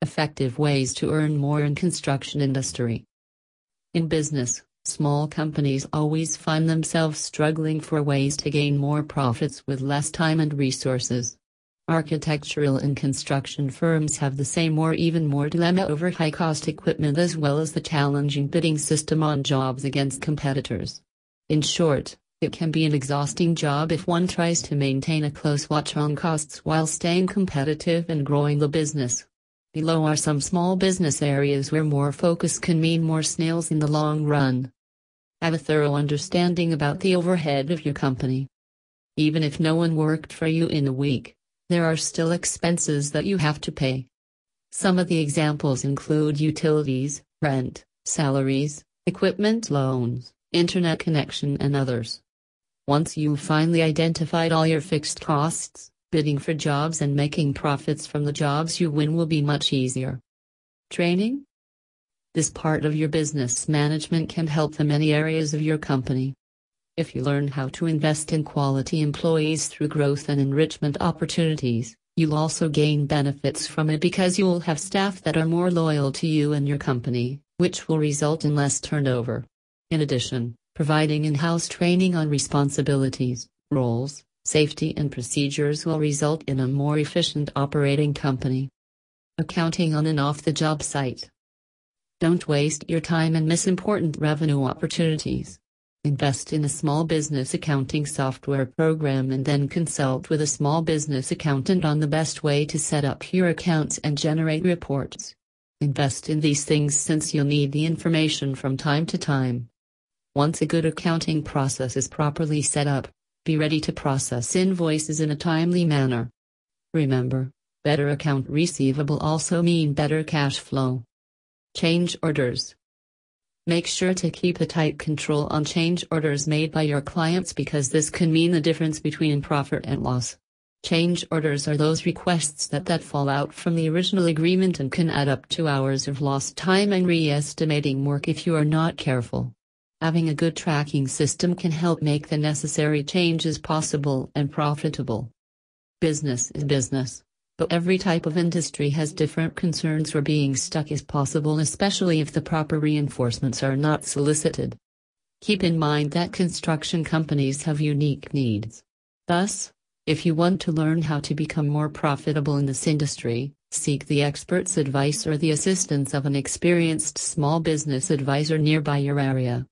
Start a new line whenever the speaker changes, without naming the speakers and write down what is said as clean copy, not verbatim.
Effective ways to earn more in construction industry. In business, small companies always find themselves struggling for ways to gain more profits with less time and resources. Architectural and construction firms have the same or even more dilemma over high-cost equipment as well as the challenging bidding system on jobs against competitors. In short, it can be an exhausting job if one tries to maintain a close watch on costs while staying competitive and growing the business. Below are some small business areas where more focus can mean more sales in the long run. Have a thorough understanding about the overhead of your company. Even if no one worked for you in a week, there are still expenses that you have to pay. Some of the examples include utilities, rent, salaries, equipment loans, internet connection, and others. Once you've finally identified all your fixed costs, bidding for jobs and making profits from the jobs you win will be much easier. Training? This part of your business management can help the many areas of your company. If you learn how to invest in quality employees through growth and enrichment opportunities, you'll also gain benefits from it because you'll have staff that are more loyal to you and your company, which will result in less turnover. In addition, providing in-house training on responsibilities, roles, safety and procedures will result in a more efficient operating company. Accounting on and off the job site. Don't waste your time and miss important revenue opportunities. Invest in a small business accounting software program and then consult with a small business accountant on the best way to set up your accounts and generate reports. Invest in these things since you'll need the information from time to time. Once a good accounting process is properly set up, be ready to process invoices in a timely manner. Remember, better account receivable also mean better cash flow. Change orders. Make sure to keep a tight control on change orders made by your clients because this can mean the difference between profit and loss. Change orders are those requests that fall out from the original agreement and can add up to hours of lost time and re-estimating work if you are not careful. Having a good tracking system can help make the necessary changes possible and profitable. Business is business, but every type of industry has different concerns where being stuck is possible, especially if the proper reinforcements are not solicited. Keep in mind that construction companies have unique needs. Thus, if you want to learn how to become more profitable in this industry, seek the expert's advice or the assistance of an experienced small business advisor nearby your area.